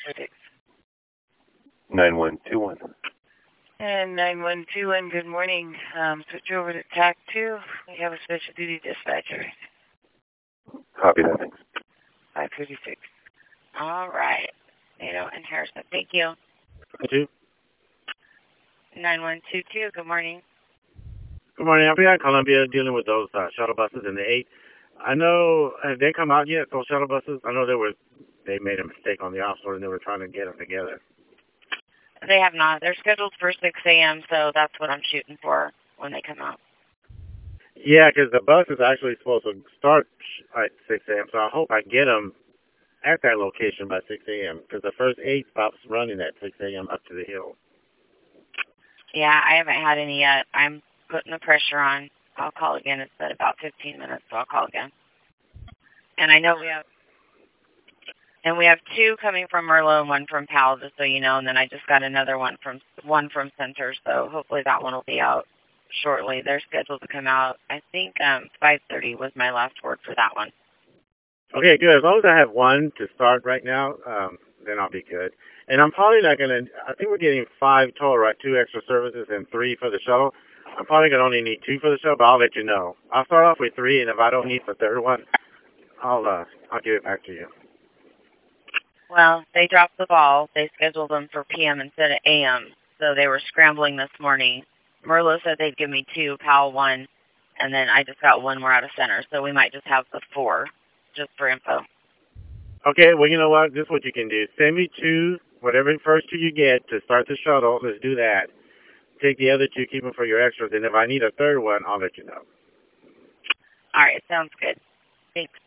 536. 9121. And 9121, good morning. Switch over to TAC 2. We have a special duty dispatcher. Copy that, thanks. 536. All right. NATO and Harrison, thank you. 9122, good morning. Good morning. I'll be at Columbia dealing with those shuttle buses in the 8. I know, have they come out yet, those shuttle buses? I know they made a mistake on the offload and they were trying to get them together. They have not. They're scheduled for 6 a.m., so that's what I'm shooting for when they come out. Yeah, because the bus is actually supposed to start at 6 a.m., so I hope I get them at that location by 6 a.m., because the first 8 stops running at 6 a.m. up to the hill. Yeah, I haven't had any yet. I'm putting the pressure on. I'll call again. It's been about 15 minutes, so I'll call again. And I know we have 2 coming from Merlo and 1 from Powell, just so you know. And then I just got another one from Center, so hopefully that one will be out shortly. They're scheduled to come out. I think 5:30 was my last word for that one. Okay, good. As long as I have 1 to start right now, then I'll be good. And I'm probably not going to, I think we're getting 5 total, right? 2 extra services and 3 for the shuttle. I'm probably going to only need 2 for the shuttle, but I'll let you know. I'll start off with 3, and if I don't need the third one, I'll give it back to you. Well, they dropped the ball. They scheduled them for PM instead of AM, so they were scrambling this morning. Merlo said they'd give me 2, Powell 1, and then I just got 1 more out of Center, so we might just have the 4, just for info. Okay, well, you know what? This is what you can do. Send me 2, whatever first 2 you get to start the shuttle. Let's do that. Take the other 2, keep them for your extras, and if I need a third one, I'll let you know. All right, sounds good. Thanks.